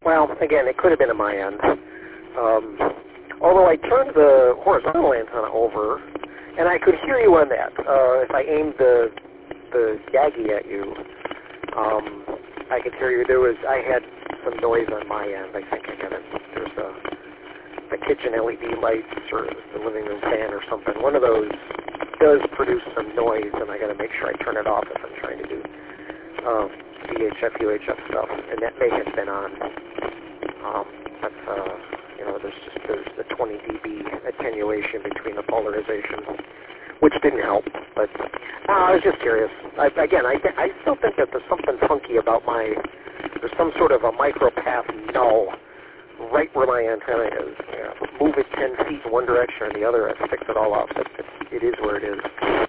Well, again, it could have been at my end. Although I turned the horizontal antenna over, and I could hear you on that. If I aimed the Yagi at you, I could hear you. I had some noise on my end. I think there's the kitchen LED lights or the living room fan or something. One of those does produce some noise, and I got to make sure I turn it off if I'm trying to do VHF, UHF stuff, and that may have been on. There's the 20 dB attenuation between the polarization, which didn't help. But I was just curious. I still think that there's something funky about there's some sort of a micropath null right where my antenna is. Move it 10 feet in one direction or the other, it sticks it all up. It is where it is.